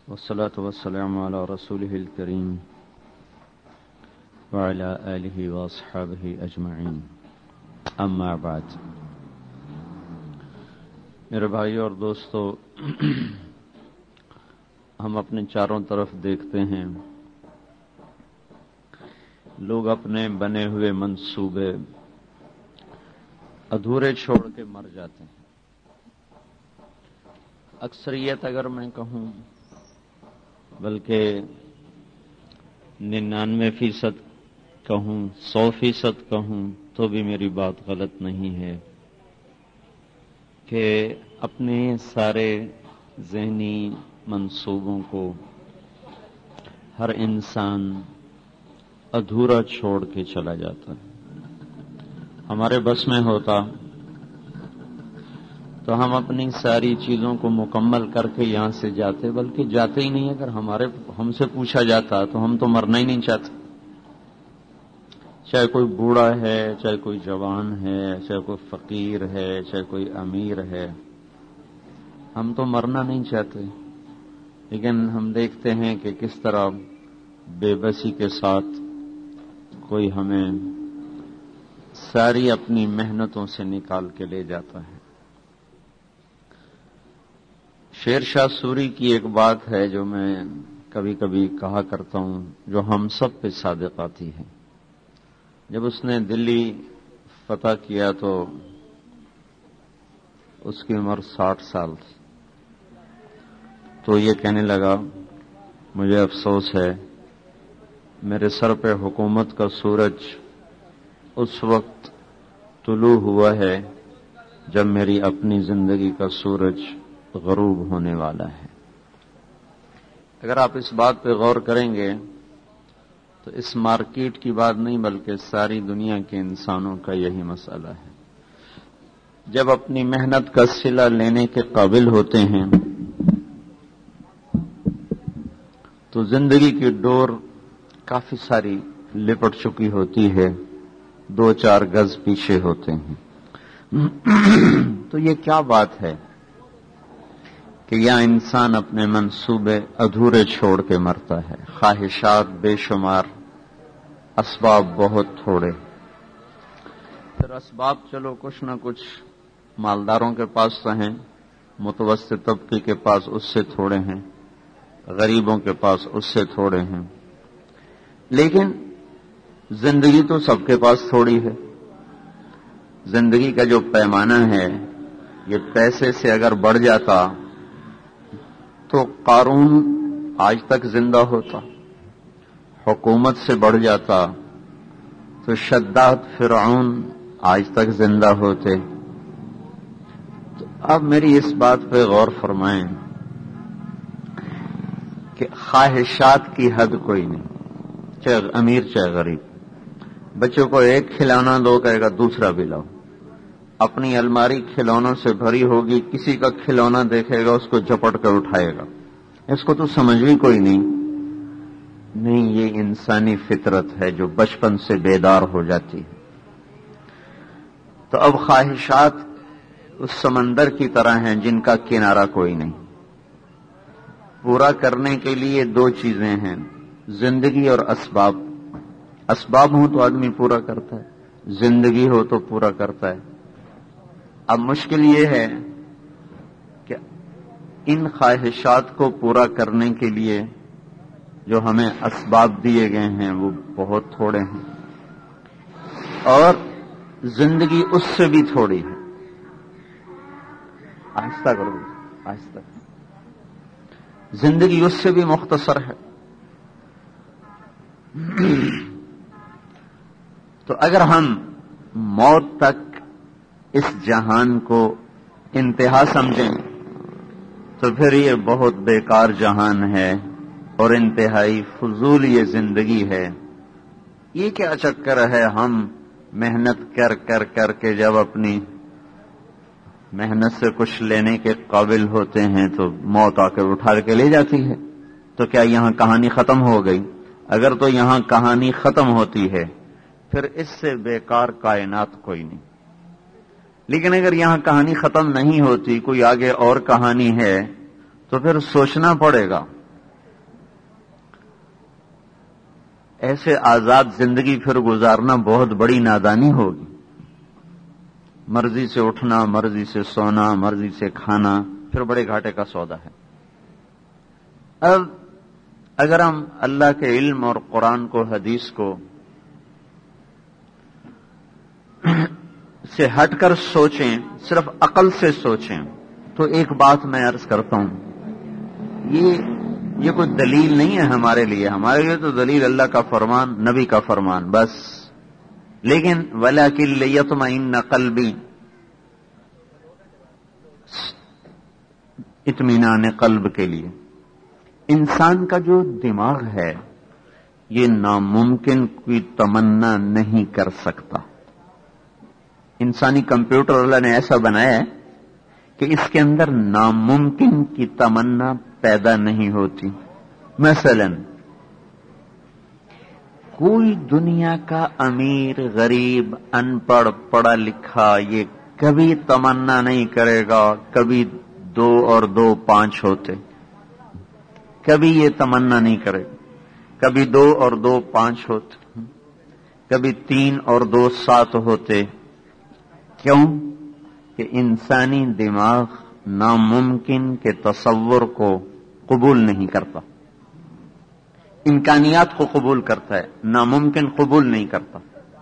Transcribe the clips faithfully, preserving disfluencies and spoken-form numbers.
والصلاة والسلام على رسوله الكريم وعلى آله وأصحابه أجمعين أما بعد. میرے بھائیو اور دوستو، ہم اپنے چاروں طرف دیکھتے ہیں، لوگ اپنے بنے ہوئے منصوبے ادھورے چھوڑ کے مر جاتے ہیں. اکثریت اگر میں کہوں بلکہ ننانوے فیصد کہوں، سو فیصد کہوں تو بھی میری بات غلط نہیں ہے کہ اپنے سارے ذہنی منصوبوں کو ہر انسان ادھورا چھوڑ کے چلا جاتا ہے. ہمارے بس میں ہوتا تو ہم اپنی ساری چیزوں کو مکمل کر کے یہاں سے جاتے، بلکہ جاتے ہی نہیں. اگر ہمارے ہم سے پوچھا جاتا تو ہم تو مرنا ہی نہیں چاہتے، چاہے کوئی بوڑھا ہے، چاہے کوئی جوان ہے، چاہے کوئی فقیر ہے، چاہے کوئی امیر ہے، ہم تو مرنا نہیں چاہتے. لیکن ہم دیکھتے ہیں کہ کس طرح بے بسی کے ساتھ کوئی ہمیں ساری اپنی محنتوں سے نکال کے لے جاتا ہے. شیر شاہ سوری کی ایک بات ہے جو میں کبھی کبھی کہا کرتا ہوں، جو ہم سب پہ صادق آتی ہے. جب اس نے دلی فتح کیا تو اس کی عمر ساٹھ سال تھی. تو یہ کہنے لگا، مجھے افسوس ہے میرے سر پہ حکومت کا سورج اس وقت طلوع ہوا ہے جب میری اپنی زندگی کا سورج غروب ہونے والا ہے. اگر آپ اس بات پہ غور کریں گے تو اس مارکیٹ کی بات نہیں بلکہ ساری دنیا کے انسانوں کا یہی مسئلہ ہے. جب اپنی محنت کا صلہ لینے کے قابل ہوتے ہیں تو زندگی کی ڈور کافی ساری لپٹ چکی ہوتی ہے، دو چار گز پیچھے ہوتے ہیں. تو یہ کیا بات ہے کہ یہاں انسان اپنے منصوبے ادھورے چھوڑ کے مرتا ہے. خواہشات بے شمار، اسباب بہت تھوڑے. پھر اسباب چلو کچھ نہ کچھ مالداروں کے پاس تو ہیں، متوسط طبقے کے پاس اس سے تھوڑے ہیں، غریبوں کے پاس اس سے تھوڑے ہیں. لیکن زندگی تو سب کے پاس تھوڑی ہے. زندگی کا جو پیمانہ ہے یہ پیسے سے اگر بڑھ جاتا تو قارون آج تک زندہ ہوتا، حکومت سے بڑھ جاتا تو شداد فرعون آج تک زندہ ہوتے. تو اب میری اس بات پہ غور فرمائیں کہ خواہشات کی حد کوئی نہیں، چاہے امیر چاہے غریب. بچوں کو ایک کھلونا دو، کہے گا دوسرا بھی لاؤ. اپنی الماری کھلونوں سے بھری ہوگی، کسی کا کھلونا دیکھے گا اس کو جپٹ کر اٹھائے گا. اس کو تو سمجھ بھی کوئی نہیں. نہیں، یہ انسانی فطرت ہے جو بچپن سے بیدار ہو جاتی ہے. تو اب خواہشات اس سمندر کی طرح ہیں جن کا کنارہ کوئی نہیں. پورا کرنے کے لیے دو چیزیں ہیں، زندگی اور اسباب. اسباب ہوں تو آدمی پورا کرتا ہے، زندگی ہو تو پورا کرتا ہے. اب مشکل یہ ہے کہ ان خواہشات کو پورا کرنے کے لیے جو ہمیں اسباب دیے گئے ہیں وہ بہت تھوڑے ہیں، اور زندگی اس سے بھی تھوڑی ہے. آہستہ کرو، آہستہ. زندگی اس سے بھی مختصر ہے. تو اگر ہم موت تک اس جہان کو انتہا سمجھیں تو پھر یہ بہت بیکار جہان ہے اور انتہائی فضول یہ زندگی ہے. یہ کیا چکر ہے، ہم محنت کر کر کر کے جب اپنی محنت سے کچھ لینے کے قابل ہوتے ہیں تو موت آ کر اٹھا کے لے جاتی ہے. تو کیا یہاں کہانی ختم ہو گئی؟ اگر تو یہاں کہانی ختم ہوتی ہے پھر اس سے بیکار کائنات کوئی نہیں. لیکن اگر یہاں کہانی ختم نہیں ہوتی، کوئی آگے اور کہانی ہے، تو پھر سوچنا پڑے گا ایسے آزاد زندگی پھر گزارنا بہت بڑی نادانی ہوگی. مرضی سے اٹھنا، مرضی سے سونا، مرضی سے کھانا، پھر بڑے گھاٹے کا سودا ہے. اب اگر ہم اللہ کے علم اور قرآن کو، حدیث کو سے ہٹ کر سوچیں، صرف عقل سے سوچیں، تو ایک بات میں عرض کرتا ہوں، یہ یہ کوئی دلیل نہیں ہے ہمارے لیے. ہمارے لیے تو دلیل اللہ کا فرمان، نبی کا فرمان بس. لیکن وَلَٰكِن لِّيَطْمَئِنَّ قَلْبِي، اطمینان قلب کے لیے. انسان کا جو دماغ ہے یہ ناممکن کی تمنا نہیں کر سکتا. انسانی کمپیوٹر اللہ نے ایسا بنایا ہے کہ اس کے اندر ناممکن کی تمنا پیدا نہیں ہوتی. مثلا کوئی دنیا کا امیر، غریب، ان پڑھ، پڑھا لکھا یہ کبھی تمنا نہیں کرے گا کبھی دو اور دو پانچ ہوتے. کبھی یہ تمنا نہیں کرے گا کبھی دو اور دو پانچ ہوتے، کبھی تین اور دو سات ہوتے. کیوں؟ کہ انسانی دماغ ناممکن کے تصور کو قبول نہیں کرتا. امکانیات کو قبول کرتا ہے، ناممکن قبول نہیں کرتا.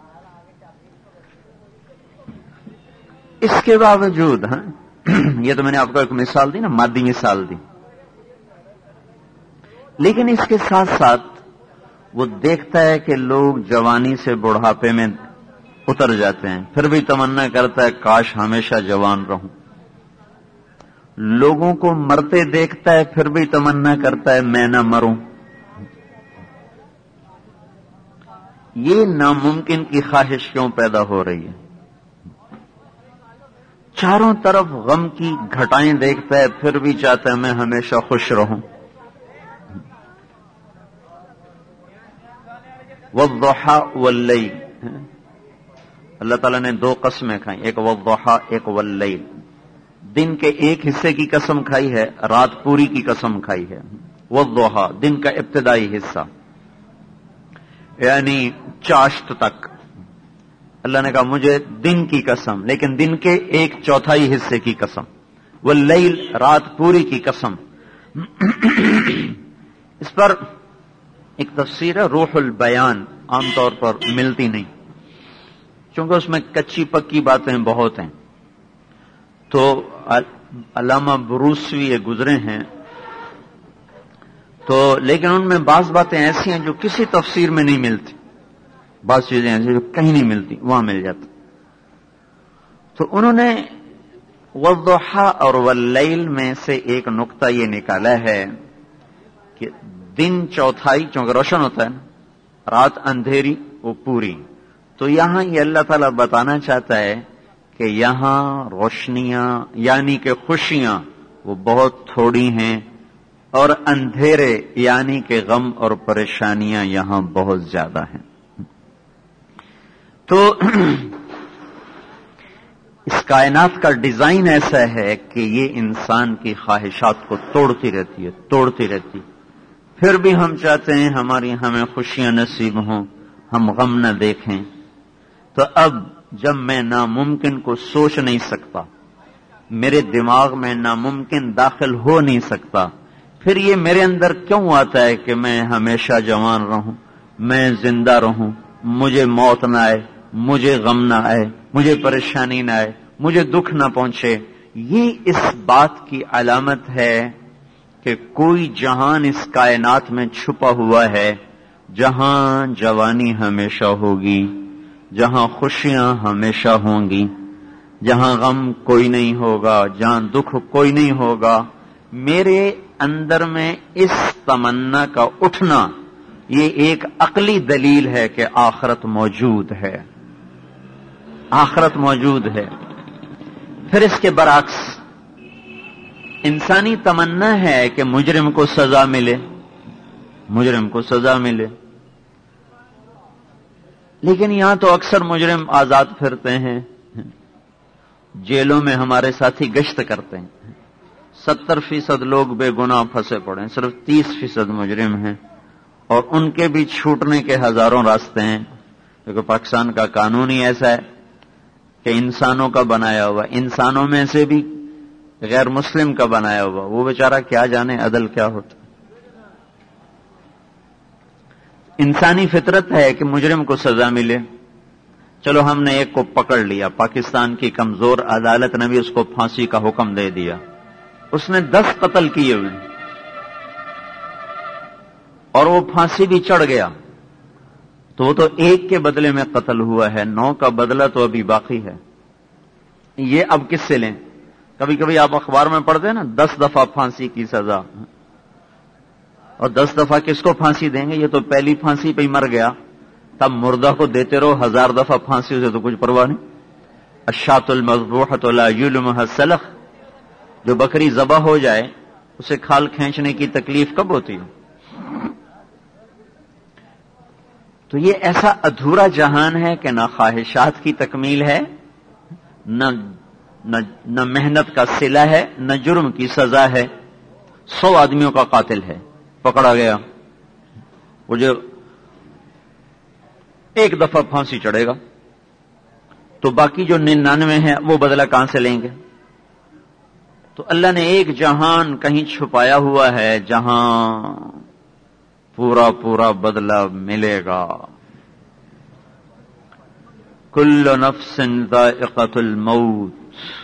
اس کے باوجود ہاں یہ تو میں نے آپ کو ایک مثال دی نا، مادی مثال دی، لیکن اس کے ساتھ ساتھ وہ دیکھتا ہے کہ لوگ جوانی سے بڑھاپے میں اتر جاتے ہیں، پھر بھی تمنا کرتا ہے کاش ہمیشہ جوان رہوں. لوگوں کو مرتے دیکھتا ہے، پھر بھی تمنا کرتا ہے میں نہ مروں. یہ ناممکن کی خواہش کیوں پیدا ہو رہی ہے؟ چاروں طرف غم کی گھٹائیں دیکھتا ہے، پھر بھی چاہتا ہے میں ہمیشہ خوش رہوں. والضحى واللیل، اللہ تعالیٰ نے دو قسمیں کھائیں، ایک والضحى ایک واللیل. دن کے ایک حصے کی قسم کھائی ہے، رات پوری کی قسم کھائی ہے. والضحى دن کا ابتدائی حصہ یعنی چاشت تک. اللہ نے کہا مجھے دن کی قسم، لیکن دن کے ایک چوتھائی حصے کی قسم. واللیل رات پوری کی قسم. اس پر ایک تفسیر ہے روح البیان، عام طور پر ملتی نہیں چونکہ اس میں کچی پکی باتیں بہت ہیں. تو علامہ بروسوی گزرے ہیں تو، لیکن ان میں بعض باتیں ایسی ہیں جو کسی تفسیر میں نہیں ملتی، بعض چیزیں ایسی جو کہیں نہیں ملتی وہاں مل جاتی. تو انہوں نے والضحى اور واللیل میں سے ایک نقطہ یہ نکالا ہے کہ دن چوتھائی چونکہ روشن ہوتا ہے، رات اندھیری وہ پوری. تو یہاں یہ اللہ تعالیٰ بتانا چاہتا ہے کہ یہاں روشنیاں یعنی کہ خوشیاں وہ بہت تھوڑی ہیں، اور اندھیرے یعنی کہ غم اور پریشانیاں یہاں بہت زیادہ ہیں. تو اس کائنات کا ڈیزائن ایسا ہے کہ یہ انسان کی خواہشات کو توڑتی رہتی ہے توڑتی رہتی پھر بھی ہم چاہتے ہیں ہماری ہمیں خوشیاں نصیب ہوں، ہم غم نہ دیکھیں. تو اب جب میں ناممکن کو سوچ نہیں سکتا، میرے دماغ میں ناممکن داخل ہو نہیں سکتا، پھر یہ میرے اندر کیوں آتا ہے کہ میں ہمیشہ جوان رہوں، میں زندہ رہوں، مجھے موت نہ آئے، مجھے غم نہ آئے، مجھے پریشانی نہ آئے، مجھے دکھ نہ پہنچے؟ یہ اس بات کی علامت ہے کہ کوئی جہان اس کائنات میں چھپا ہوا ہے جہاں جوانی ہمیشہ ہوگی، جہاں خوشیاں ہمیشہ ہوں گی، جہاں غم کوئی نہیں ہوگا، جہاں دکھ کوئی نہیں ہوگا. میرے اندر میں اس تمنا کا اٹھنا یہ ایک عقلی دلیل ہے کہ آخرت موجود ہے، آخرت موجود ہے. پھر اس کے برعکس انسانی تمنا ہے کہ مجرم کو سزا ملے، مجرم کو سزا ملے، لیکن یہاں تو اکثر مجرم آزاد پھرتے ہیں، جیلوں میں ہمارے ساتھی گشت کرتے ہیں. ستر فیصد لوگ بے گناہ پھنسے پڑے ہیں، صرف تیس فیصد مجرم ہیں، اور ان کے بھی چھوٹنے کے ہزاروں راستے ہیں، کیونکہ پاکستان کا قانون ہی ایسا ہے کہ انسانوں کا بنایا ہوا، انسانوں میں سے بھی غیر مسلم کا بنایا ہوا، وہ بیچارہ کیا جانے عدل کیا ہوتا۔ انسانی فطرت ہے کہ مجرم کو سزا ملے، چلو ہم نے ایک کو پکڑ لیا، پاکستان کی کمزور عدالت نے بھی اس کو پھانسی کا حکم دے دیا، اس نے دس قتل کیے ہوئے اور وہ پھانسی بھی چڑھ گیا، تو وہ تو ایک کے بدلے میں قتل ہوا ہے، نو کا بدلہ تو ابھی باقی ہے۔ یہ اب کس سے لیں؟ کبھی کبھی آپ اخبار میں پڑھتے ہیں نا، دس دفعہ پھانسی کی سزا، اور دس دفعہ کس کو پھانسی دیں گے؟ یہ تو پہلی پھانسی پہ ہی مر گیا، تب مردہ کو دیتے رہو ہزار دفعہ پھانسی، اسے تو کچھ پرواہ نہیں۔ الشاۃ المذبوحۃ لا یلمھا السلخ، جو بکری ذبح ہو جائے اسے کھال کھینچنے کی تکلیف کب ہوتی ہے؟ تو یہ ایسا ادھورا جہان ہے کہ نہ خواہشات کی تکمیل ہے، نہ نہ, نہ محنت کا صلہ ہے، نہ جرم کی سزا ہے۔ سو آدمیوں کا قاتل ہے، پکڑا گیا، وہ جو ایک دفعہ پھانسی چڑھے گا تو باقی جو ننانوے ہیں وہ بدلہ کہاں سے لیں گے؟ تو اللہ نے ایک جہان کہیں چھپایا ہوا ہے جہاں پورا پورا بدلہ ملے گا۔ کل نفس ذائقۃ الموت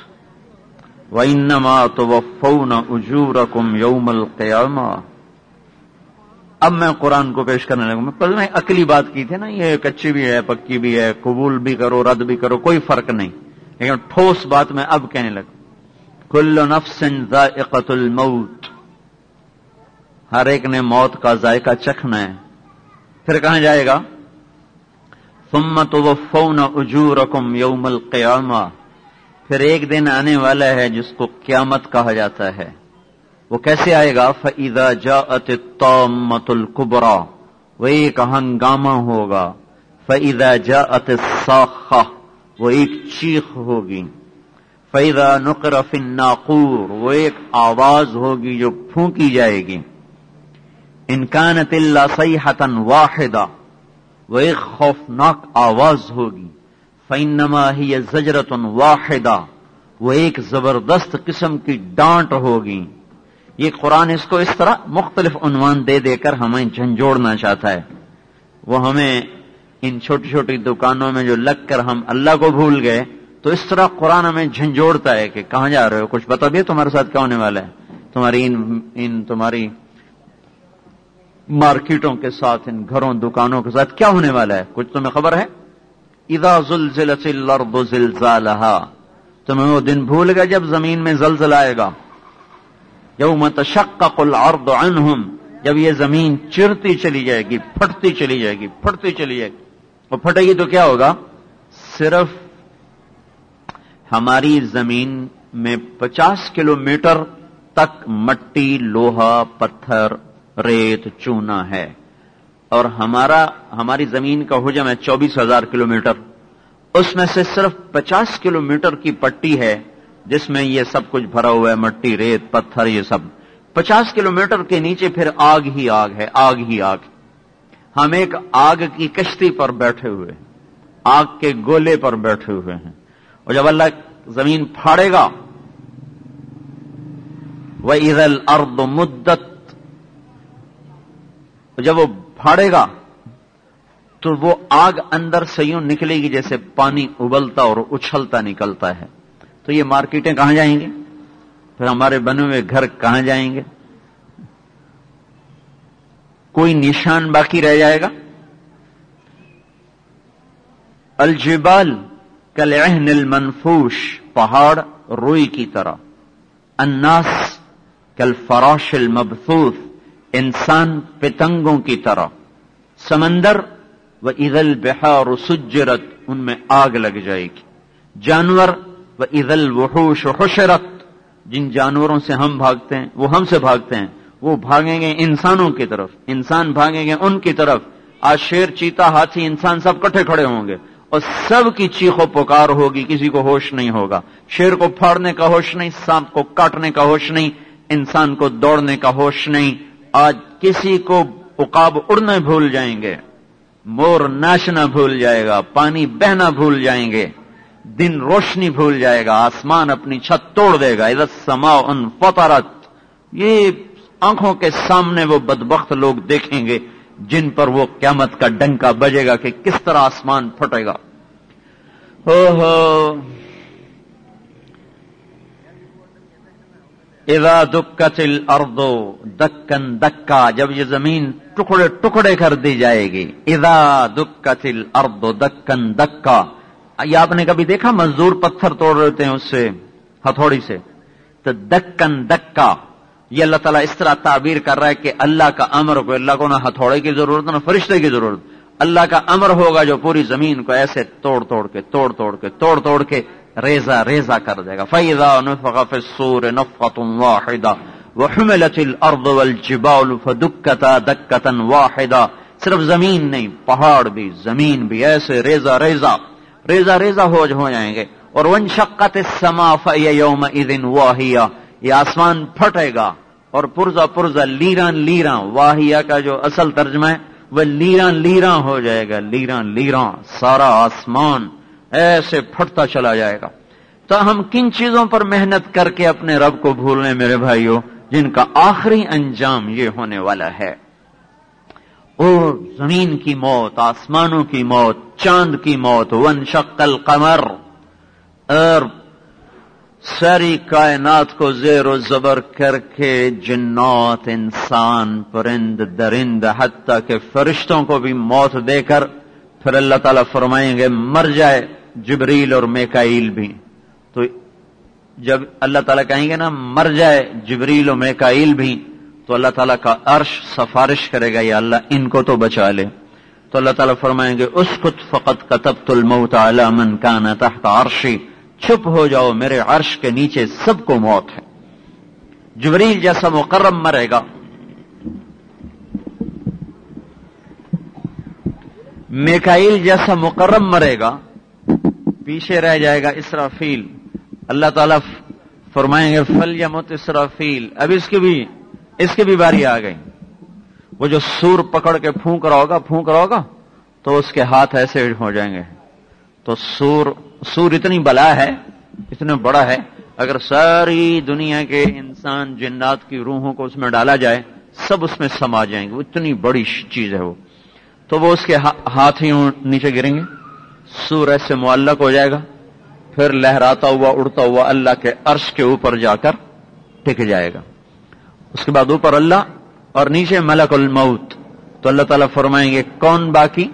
وانما توفون اجورکم یوم القیامہ۔ اب میں قرآن کو پیش کرنے لگا، میں پہلے میں عقلی بات کی تھی نا، یہ کچی بھی ہے پکی بھی ہے، قبول بھی کرو رد بھی کرو، کوئی فرق نہیں، لیکن ٹھوس بات میں اب کہنے لگا۔ کل نفس ذائقۃ الموت، ہر ایک نے موت کا ذائقہ چکھنا ہے۔ پھر کہاں جائے گا؟ ثم توفون اجورکم یوم القیامہ، پھر ایک دن آنے والا ہے جس کو قیامت کہا جاتا ہے۔ وہ کیسے آئے گا؟ فَإِذَا جَاءَتِ الطَّامَّةُ الْكُبْرَى، وہ ایک ہنگامہ ہوگا۔ فَإِذَا جَاءَتِ الصَّاخَّةُ، وہ ایک چیخ ہوگی۔ فَإِذَا نُقِرَ فِي النَّاقُورِ، وہ ایک آواز ہوگی جو پھونکی جائے گی۔ إِن كَانَتِ إِلَّا صَيْحَةً وَاحِدَةً، وہ ایک خوفناک آواز ہوگی۔ فَإِنَّمَا هِيَ زَجْرَةٌ وَاحِدَةٌ، وہ ایک زبردست قسم کی ڈانٹ ہوگی۔ یہ قرآن اس کو اس طرح مختلف عنوان دے دے کر ہمیں جھنجھوڑنا چاہتا ہے۔ وہ ہمیں ان چھوٹی چھوٹی دکانوں میں جو لگ کر ہم اللہ کو بھول گئے، تو اس طرح قرآن ہمیں جھنجھوڑتا ہے کہ کہاں جا رہے ہو، کچھ بتا دیا تمہارے ساتھ کیا ہونے والا ہے، تمہاری ان, ان تمہاری مارکیٹوں کے ساتھ، ان گھروں دکانوں کے ساتھ کیا ہونے والا ہے، کچھ تمہیں خبر ہے؟ اذا زلزلت الارض زلزالها، تمہیں وہ دن بھول گئے جب زمین میں زلزلہ آئے گا۔ یوم تشقق الارض عنہم، جب یہ زمین چرتی چلی جائے گی، پھٹتی چلی جائے گی، پھٹتی چلی جائے گی، اور پھٹے گی تو کیا ہوگا؟ صرف ہماری زمین میں پچاس کلومیٹر تک مٹی، لوہا، پتھر، ریت، چونا ہے، اور ہمارا ہماری زمین کا حجم ہے چوبیس ہزار کلومیٹر، اس میں سے صرف پچاس کلومیٹر کی پٹی ہے جس میں یہ سب کچھ بھرا ہوا ہے، مٹی، ریت، پتھر، یہ سب۔ پچاس کلومیٹر کے نیچے پھر آگ ہی آگ ہے، آگ ہی آگ۔ ہم ایک آگ کی کشتی پر بیٹھے ہوئے، آگ کے گولے پر بیٹھے ہوئے ہیں، اور جب اللہ زمین پھاڑے گا، وَإِذَا الْأَرْضُ مُدَّتْ، جب وہ پھاڑے گا تو وہ آگ اندر سے یوں نکلے گی جیسے پانی ابلتا اور اچھلتا نکلتا ہے۔ تو یہ مارکیٹیں کہاں جائیں گے؟ پھر ہمارے بنے ہوئے گھر کہاں جائیں گے؟ کوئی نشان باقی رہ جائے گا؟ الجبال کالعہن المنفوش، پہاڑ روئی کی طرح۔ الناس کالفراش المبثوث، انسان پتنگوں کی طرح۔ سمندر وَإِذَا الْبِحَارُ سُجِّرَتْ، ان میں آگ لگ جائے گی۔ جانور وَإِذَا الْوُحُوشُ حُشِرَتْ، جن جانوروں سے ہم بھاگتے ہیں، وہ ہم سے بھاگتے ہیں، وہ بھاگیں گے انسانوں کی طرف، انسان بھاگیں گے ان کی طرف۔ آج شیر، چیتا، ہاتھی، انسان سب کٹھے کھڑے ہوں گے اور سب کی چیخ و پکار ہوگی، کسی کو ہوش نہیں ہوگا۔ شیر کو پھاڑنے کا ہوش نہیں، سانپ کو کاٹنے کا ہوش نہیں، انسان کو دوڑنے کا ہوش نہیں۔ آج کسی کو عقاب اڑنا بھول جائیں گے، مور ناچنا بھول جائے گا، پانی بہنا بھول جائیں گے، دن روشنی بھول جائے گا، آسمان اپنی چھت توڑ دے گا، اذا السماء انفطرت. یہ آنکھوں کے سامنے وہ بدبخت لوگ دیکھیں گے جن پر وہ قیامت کا ڈنکا بجے گا کہ کس طرح آسمان پھٹے گا. ہو ہو اذا دکت الارض دکن دکا، جب یہ زمین ٹکڑے ٹکڑے کر دی جائے گی. اذا دکت الارض دکن دکا، یہ آپ نے کبھی دیکھا مزدور پتھر توڑ رہے ہیں اس سے ہتھوڑی سے؟ تو دکن دکا، یہ اللہ تعالیٰ اس طرح تعبیر کر رہا ہے کہ اللہ کا امر کو، اللہ کو نہ ہتھوڑے کی ضرورت نہ فرشتے کی ضرورت، اللہ کا امر ہوگا جو پوری زمین کو ایسے توڑ توڑ کے توڑ توڑ کے توڑ توڑ کے ریزہ ریزہ کر دے گا. فَإِذَا نُفِخَ فِي الصُّورِ نَفْخَةٌ وَاحِدَةٌ وَحُمِلَتِ الْأَرْضُ وَالْجِبَالُ فَدُكَّتَا دَكَّةً وَاحِدَةً. صرف زمین نہیں، پہاڑ بھی، زمین بھی ایسے ریزہ ریزہ ریزہ ریزہ ہو ہو جائیں گے. اور وَانشَقَّتِ السَّمَاءُ فَهِيَ يَوْمَئِذٍ وَاهِيَةٌ، یہ آسمان پھٹے گا اور پرزا پرزا لیران لیراں، واہیہ کا جو اصل ترجمہ ہے وہ لیران لیراں ہو جائے گا، لیران لیراں، سارا آسمان ایسے پھٹتا چلا جائے گا. تو ہم کن چیزوں پر محنت کر کے اپنے رب کو بھول رہے ہیں میرے بھائیوں، جن کا آخری انجام یہ ہونے والا ہے. اور زمین کی موت، آسمانوں کی موت، چاند کی موت، وانشق القمر، اور ساری کائنات کو زیر و زبر کر کے جنات، انسان، پرند درند، حتیٰ کہ فرشتوں کو بھی موت دے کر پھر اللہ تعالیٰ فرمائیں گے مر جائے جبریل اور میکائیل بھی. تو جب اللہ تعالیٰ کہیں گے نا مر جائے جبریل اور میکائیل بھی، تو اللہ تعالیٰ کا عرش سفارش کرے گا یا اللہ ان کو تو بچا لے. تو اللہ تعالیٰ فرمائیں گے اسکت فقط کتبت الموت علی من کان تحت عرشی، چھپ ہو جاؤ میرے عرش کے نیچے سب کو موت ہے. جبریل جیسا مقرب مرے گا، میکائیل جیسا مقرب مرے گا، پیچھے رہ جائے گا اسرافیل. اللہ تعالیٰ فرمائیں گے فلیمت اسرافیل، اب اس کی بھی اس کی بھی باری آ گئی. وہ جو سور پکڑ کے پھونک رہا ہوگا پھونک رہا ہوگا تو اس کے ہاتھ ایسے ہو جائیں گے. تو سور سور اتنی بلا ہے، اتنا بڑا ہے، اگر ساری دنیا کے انسان جنات کی روحوں کو اس میں ڈالا جائے سب اس میں سما جائیں گے، اتنی بڑی چیز ہے وہ. تو وہ اس کے ہاتھ ہی نیچے گریں گے، سور ایسے معلق ہو جائے گا، پھر لہراتا ہوا اڑتا ہوا اللہ کے عرش کے اوپر جا کر ٹک جائے گا. اس کے بعد اوپر اللہ اور نیچے ملک الموت. تو اللہ تعالیٰ فرمائیں گے کون باقی؟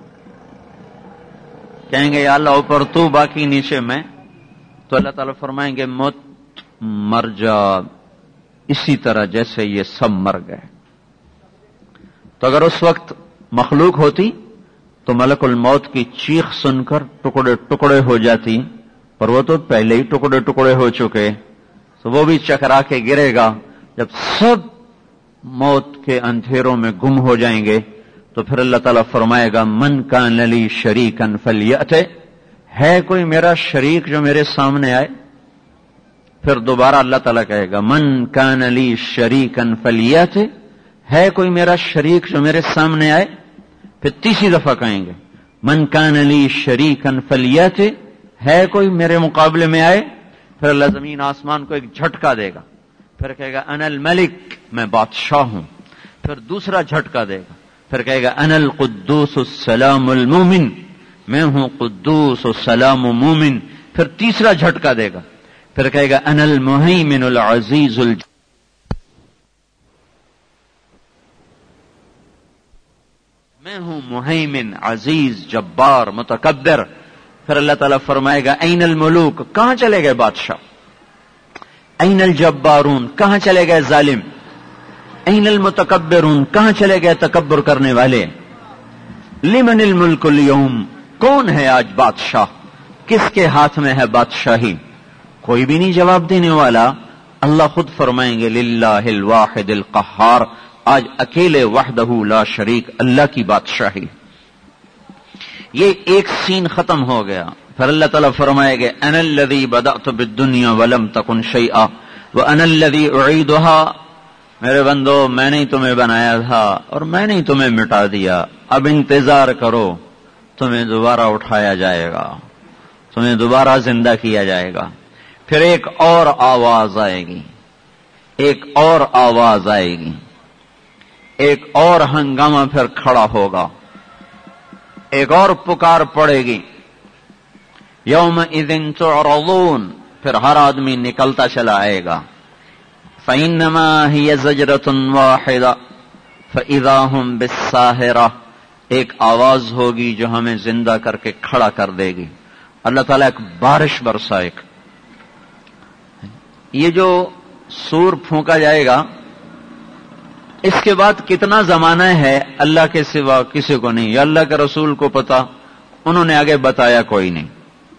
کہیں گے یا اللہ اوپر تو باقی نیچے میں. تو اللہ تعالیٰ فرمائیں گے موت مر جا اسی طرح جیسے یہ سب مر گئے. تو اگر اس وقت مخلوق ہوتی تو ملک الموت کی چیخ سن کر ٹکڑے ٹکڑے ہو جاتی، پر وہ تو پہلے ہی ٹکڑے ٹکڑے ہو چکے. تو وہ بھی چکرا کے گرے گا. جب سب موت کے اندھیروں میں گم ہو جائیں گے تو پھر اللہ تعالیٰ فرمائے گا من کان لی شریکا فلیأت، ہے کوئی میرا شریک جو میرے سامنے آئے. پھر دوبارہ اللہ تعالیٰ کہے گا من کان لی شریکا فلیأت، ہے کوئی میرا شریک جو میرے سامنے آئے. پھر تیسری دفعہ کہیں گے من کان لی شریکا فلیأت، ہے کوئی میرے مقابلے میں آئے. پھر اللہ زمین آسمان کو ایک جھٹکا دے گا، پھر کہے گا انا الملک، میں بادشاہ ہوں. پھر دوسرا جھٹکا دے گا، پھر کہے گا انا القدوس السلام المومن، میں ہوں قدوس و سلام و مومن. پھر تیسرا جھٹکا دے گا، پھر کہے گا انا المہیمن العزیز الج میں ہوں مہیمن، عزیز، جبار، متکبر. پھر اللہ تعالیٰ فرمائے گا این الملوک، کہاں چلے گئے بادشاہ؟ این الجبارون، کہاں چلے گئے ظالم؟ این المتکبرون، کہاں چلے گئے تکبر کرنے والے؟ لمن الملک اليوم، کون ہے آج بادشاہ؟ کس کے ہاتھ میں ہے بادشاہی؟ کوئی بھی نہیں جواب دینے والا. اللہ خود فرمائیں گے للہ الواحد القہار، آج اکیلے وحدہ لا شریک اللہ کی بادشاہی. یہ ایک سین ختم ہو گیا. پھر اللہ تعالیٰ فرمائے گے انا الذی بدأت بالدنیا ولم تکن شیئا وانا الذی اعیدها میرے بندو میں نے تمہیں بنایا تھا اور میں نے تمہیں مٹا دیا، اب انتظار کرو، تمہیں دوبارہ اٹھایا جائے گا، تمہیں دوبارہ زندہ کیا جائے گا۔ پھر ایک اور آواز آئے گی، ایک اور آواز آئے گی، ایک اور ہنگامہ پھر کھڑا ہوگا، ایک اور پکار پڑے گی، یومئذ تعرضون، پھر ہر آدمی نکلتا چلا آئے گا، فإنما هي زجرة واحدة فإذا هم بالساہرة، ایک آواز ہوگی جو ہمیں زندہ کر کے کھڑا کر دے گی۔ اللہ تعالیٰ ایک بارش برسائے گا۔ یہ جو سور پھونکا جائے گا، اس کے بعد کتنا زمانہ ہے اللہ کے سوا کسی کو نہیں، یا اللہ کے رسول کو پتا، انہوں نے آگے بتایا کوئی نہیں،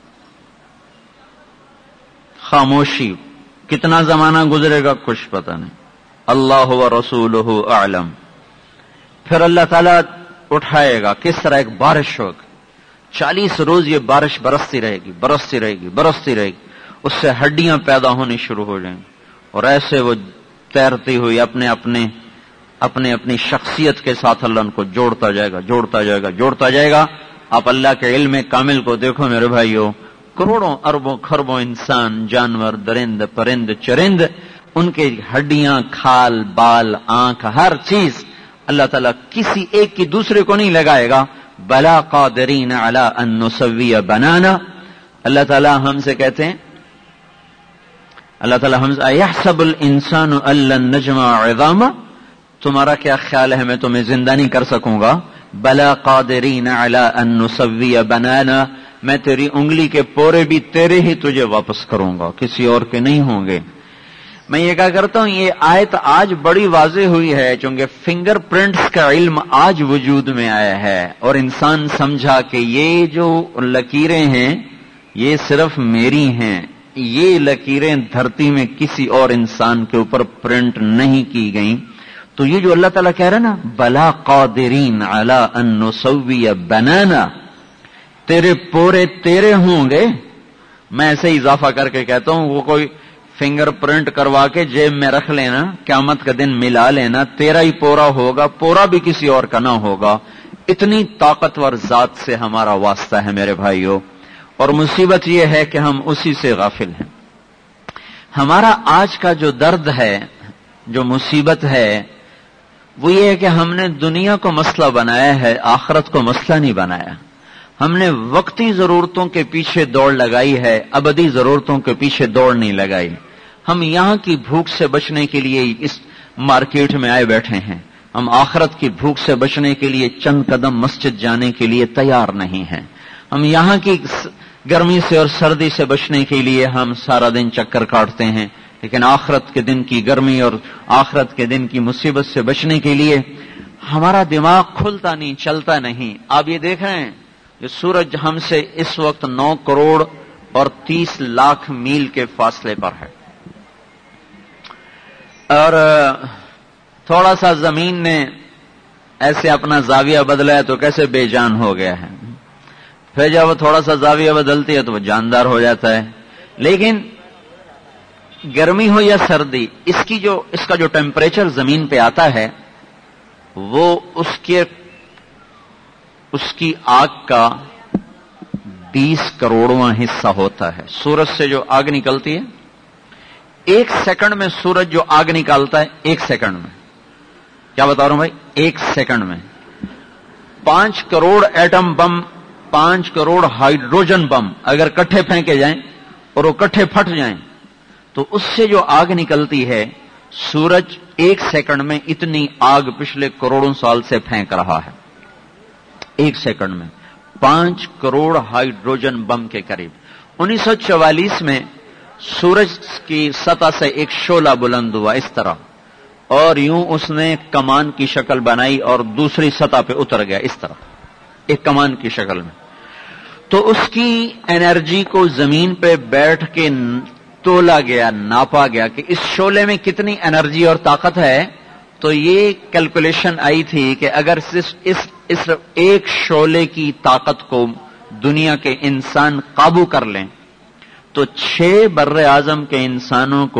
خاموشی، کتنا زمانہ گزرے گا کچھ پتہ نہیں، اللہ و رسولہ اعلم۔ پھر اللہ تعالیٰ اٹھائے گا، کس طرح ایک بارش ہوگی، چالیس روز یہ بارش برستی رہے گی، برستی رہے گی، برستی رہے گی، اس سے ہڈیاں پیدا ہونی شروع ہو جائیں گی، اور ایسے وہ تیرتی ہوئی اپنے اپنے اپنے اپنی شخصیت کے ساتھ اللہ ان کو جوڑتا جائے گا، جوڑتا جائے گا، جوڑتا جائے گا۔ آپ اللہ کے علم کامل کو دیکھو میرے بھائیو، کروڑوں اربوں خربوں انسان، جانور، درند، پرند، چرند، ان کے ہڈیاں، کھال، بال، آنکھ، ہر چیز اللہ تعالیٰ کسی ایک کی دوسرے کو نہیں لگائے گا۔ بلا قادرین علی ان نسوی بنانا، اللہ تعالیٰ ہم سے کہتے ہیں، اللہ تعالیٰ ہم سے ایحسب الانسان ان لن نجمع عظاما، تمہارا کیا خیال ہے میں تمہیں زندہ نہیں کر سکوں گا؟ بلا قادرین علی ان نسوی بنانا، میں تیری انگلی کے پورے بھی تیرے ہی تجھے واپس کروں گا، کسی اور کے نہیں ہوں گے۔ میں یہ کہا کرتا ہوں، یہ آیت آج بڑی واضح ہوئی ہے، چونکہ فنگر پرنٹس کا علم آج وجود میں آیا ہے، اور انسان سمجھا کہ یہ جو لکیریں ہیں یہ صرف میری ہیں، یہ لکیریں دھرتی میں کسی اور انسان کے اوپر پرنٹ نہیں کی گئیں۔ تو یہ جو اللہ تعالیٰ کہہ رہا ہے نا، بلا قادرین علی ان نسوی بنانا، تیرے پورے تیرے ہوں گے۔ میں ایسے اضافہ کر کے کہتا ہوں، وہ کوئی فنگر پرنٹ کروا کے جیب میں رکھ لینا، قیامت کا دن ملا لینا، تیرا ہی پورا ہوگا، پورا بھی کسی اور کا نہ ہوگا۔ اتنی طاقتور ذات سے ہمارا واسطہ ہے میرے بھائیو، اور مصیبت یہ ہے کہ ہم اسی سے غافل ہیں۔ ہمارا آج کا جو درد ہے، جو مصیبت ہے، وہ یہ ہے کہ ہم نے دنیا کو مسئلہ بنایا ہے، آخرت کو مسئلہ نہیں بنایا۔ ہم نے وقتی ضرورتوں کے پیچھے دوڑ لگائی ہے، ابدی ضرورتوں کے پیچھے دوڑ نہیں لگائی۔ ہم یہاں کی بھوک سے بچنے کے لیے اس مارکیٹ میں آئے بیٹھے ہیں، ہم آخرت کی بھوک سے بچنے کے لیے چند قدم مسجد جانے کے لیے تیار نہیں ہیں۔ ہم یہاں کی گرمی سے اور سردی سے بچنے کے لیے ہم سارا دن چکر کاٹتے ہیں، لیکن آخرت کے دن کی گرمی اور آخرت کے دن کی مصیبت سے بچنے کے لیے ہمارا دماغ کھلتا نہیں، چلتا نہیں۔ آپ یہ دیکھ رہے ہیں، یہ سورج ہم سے اس وقت نو کروڑ اور تیس لاکھ میل کے فاصلے پر ہے، اور تھوڑا سا زمین نے ایسے اپنا زاویہ بدلا ہے تو کیسے بے جان ہو گیا ہے، پھر جب وہ تھوڑا سا زاویہ بدلتی ہے تو وہ جاندار ہو جاتا ہے۔ لیکن گرمی ہو یا سردی، اس کی جو اس کا جو ٹیمپریچر زمین پہ آتا ہے، وہ اس کے اس کی آگ کا بیس کروڑواں حصہ ہوتا ہے۔ سورج سے جو آگ نکلتی ہے، ایک سیکنڈ میں سورج جو آگ نکالتا ہے، ایک سیکنڈ میں، کیا بتا رہا ہوں بھائی، ایک سیکنڈ میں پانچ کروڑ ایٹم بم، پانچ کروڑ ہائیڈروجن بم اگر کٹھے پھینکے جائیں اور وہ کٹھے پھٹ جائیں تو اس سے جو آگ نکلتی ہے، سورج ایک سیکنڈ میں اتنی آگ پچھلے کروڑوں سال سے پھینک رہا ہے، ایک سیکنڈ میں پانچ کروڑ ہائیڈروجن بم کے قریب۔ انیس سو چوالیس میں سورج کی سطح سے ایک شعلہ بلند ہوا اس طرح، اور یوں اس نے کمان کی شکل بنائی اور دوسری سطح پہ اتر گیا اس طرح، ایک کمان کی شکل میں۔ تو اس کی انرجی کو زمین پہ بیٹھ کے تولا گیا، ناپا گیا کہ اس شعلے میں کتنی انرجی اور طاقت ہے۔ تو یہ کیلکولیشن آئی تھی کہ اگر اس اس ایک شعلے کی طاقت کو دنیا کے انسان قابو کر لیں تو چھ بر اعظم کے انسانوں کو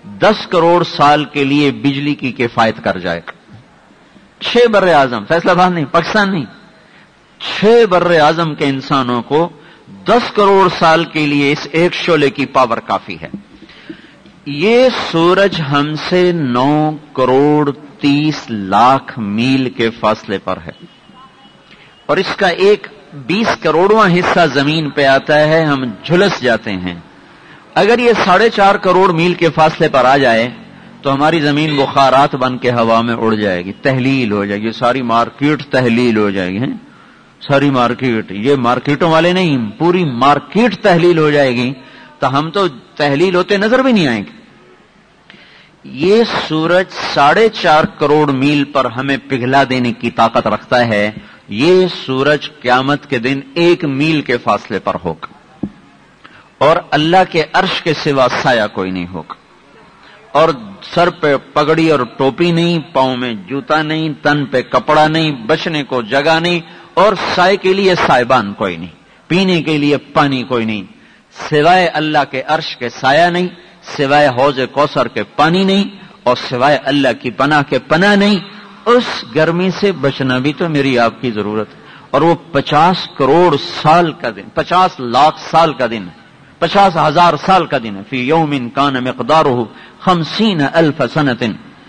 دس کروڑ سال کے لیے بجلی کی کفایت کر جائے گا. چھ بر اعظم، فیصلہ آباد نہیں، پاکستان نہیں، چھ بر اعظم کے انسانوں کو دس کروڑ سال کے لیے اس ایک شعلے کی پاور کافی ہے. یہ سورج ہم سے نو کروڑ تیس لاکھ میل کے فاصلے پر ہے اور اس کا ایک بیس کروڑواں حصہ زمین پہ آتا ہے، ہم جھلس جاتے ہیں. اگر یہ ساڑھے چار کروڑ میل کے فاصلے پر آ جائے تو ہماری زمین بخارات بن کے ہوا میں اڑ جائے گی، تحلیل ہو جائے گی، ساری مارکیٹ تحلیل ہو جائے گی. ساری مارکیٹ، یہ مارکیٹوں والے نہیں، پوری مارکیٹ تحلیل ہو جائے گی تو ہم تو تحلیل ہوتے نظر بھی نہیں آئیں گے. یہ سورج ساڑھے چار کروڑ میل پر ہمیں پگھلا دینے کی طاقت رکھتا ہے. یہ سورج قیامت کے دن ایک میل کے فاصلے پر ہوگا اور اللہ کے عرش کے سوا سایہ کوئی نہیں ہوگا، اور سر پہ پگڑی اور ٹوپی نہیں، پاؤں میں جوتا نہیں، تن پہ کپڑا نہیں، بچنے کو جگہ نہیں، اور سائے کے لیے سائبان کوئی نہیں، پینے کے لیے پانی کوئی نہیں، سوائے اللہ کے عرش کے سایہ نہیں، سوائے حوض کوثر کے پانی نہیں، اور سوائے اللہ کی پناہ کے پناہ نہیں. اس گرمی سے بچنا بھی تو میری آپ کی ضرورت ہے. اور وہ پچاس کروڑ سال کا دن، پچاس لاکھ سال کا دن، پچاس ہزار سال کا دن ہے. فی یوم کان مقدارہ خمسین الف سنۃ.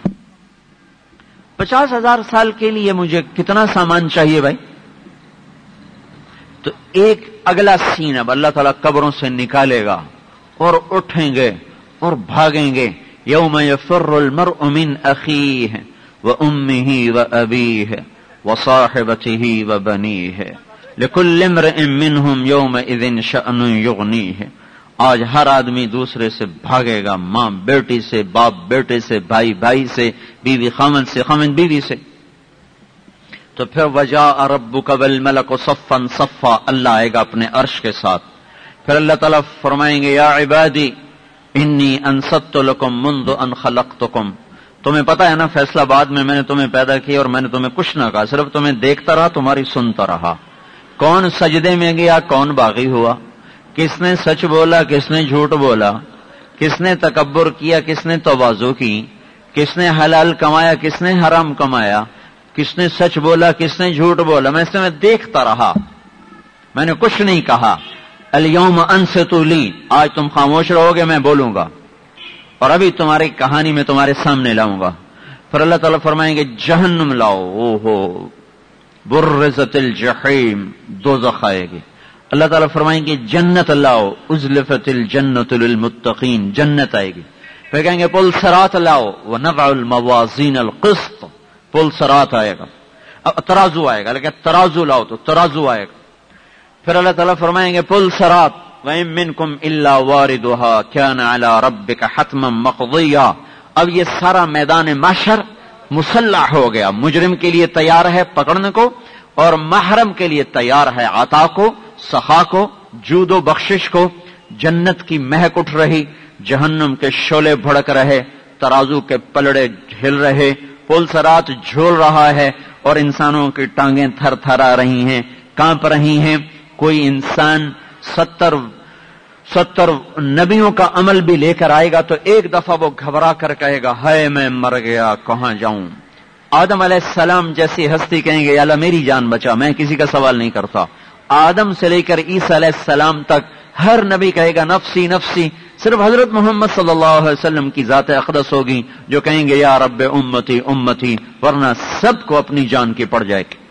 پچاس ہزار سال کے لیے مجھے کتنا سامان چاہیے بھائی؟ تو ایک اگلا سین اب اللہ تعالیٰ قبروں سے نکالے گا اور اٹھیں گے اور بھاگیں گے. یوم یفر المرء من اخیہ وامہ وابیہ وصاحبتہ وبنیہ لکل امرئ منہم یومئذ شأن یغنیہ. آج ہر آدمی دوسرے سے بھاگے گا، ماں بیٹی سے، باپ بیٹے سے، بھائی بھائی سے، بیوی خامن سے، خامن بیوی سے. تو پھر وجاء ربک والملک صفا صفا، اللہ آئے گا اپنے عرش کے ساتھ. پھر اللہ تعالیٰ فرمائیں گے یا عبادی انی انصت لکم منذ ان خلقتکم. تمہیں پتا ہے نا فیصلہ آباد میں میں نے تمہیں پیدا کیا اور میں نے تمہیں کچھ نہ کہا، صرف تمہیں دیکھتا رہا، تمہاری سنتا رہا. کون سجدے میں گیا، کون باغی ہوا، کس نے سچ بولا، کس نے جھوٹ بولا، کس نے تکبر کیا، کس نے تواضع کی، کس نے حلال کمایا، کس نے حرام کمایا، کس نے سچ بولا، کس نے جھوٹ بولا. میں اس میں دیکھتا رہا، میں نے کچھ نہیں کہا. الیوم انصتوا لی، آج تم خاموش رہو گے، میں بولوں گا اور ابھی تمہاری کہانی میں تمہارے سامنے لاؤں گا. پھر اللہ تعالیٰ فرمائیں گے جہنم لاؤ، او ہو برزت الجحیم، دوزخ آئے گی. اللہ تعالیٰ فرمائیں گے جنت لاؤ، ازلفت الجنت للمتقین، جنت آئے گی. پھر کہیں گے پل صراط لاؤ ونضع الموازین القسط، پل صراط آئے گا. اب ترازو آئے گا، لیکن ترازو لاؤ تو ترازو آئے گا. پھر اللہ تعالیٰ فرمائیں گے پل صراط وَإِن مِّنكُمْ إِلَّا وَارِدُهَا كَانَ عَلَى رَبِّكَ حَتْمًا مَّقْضِيًّا. اب یہ سارا میدان محشر مسلح ہو گیا، مجرم کے لیے تیار ہے پکڑنے کو اور محرم کے لیے تیار ہے عطا کو، سخا کو، جود و بخشش کو. جنت کی مہک اٹھ رہی، جہنم کے شعلے بھڑک رہے، ترازو کے پلڑے ہل رہے، پل صراط جھول رہا ہے اور انسانوں کی ٹانگیں تھر تھر آ رہی ہیں، کانپ رہی ہیں. کوئی انسان ستر ستر نبیوں کا عمل بھی لے کر آئے گا تو ایک دفعہ وہ گھبرا کر کہے گا ہائے میں مر گیا، کہاں جاؤں. آدم علیہ السلام جیسی ہستی کہیں گے یا اللہ میری جان بچا، میں کسی کا سوال نہیں کرتا. آدم سے لے کر عیسیٰ علیہ السلام تک ہر نبی کہے گا نفسی نفسی. صرف حضرت محمد صلی اللہ علیہ وسلم کی ذات اقدس ہوگی جو کہیں گے یا رب امتی امتی، ورنہ سب کو اپنی جان کی پڑ جائے گی.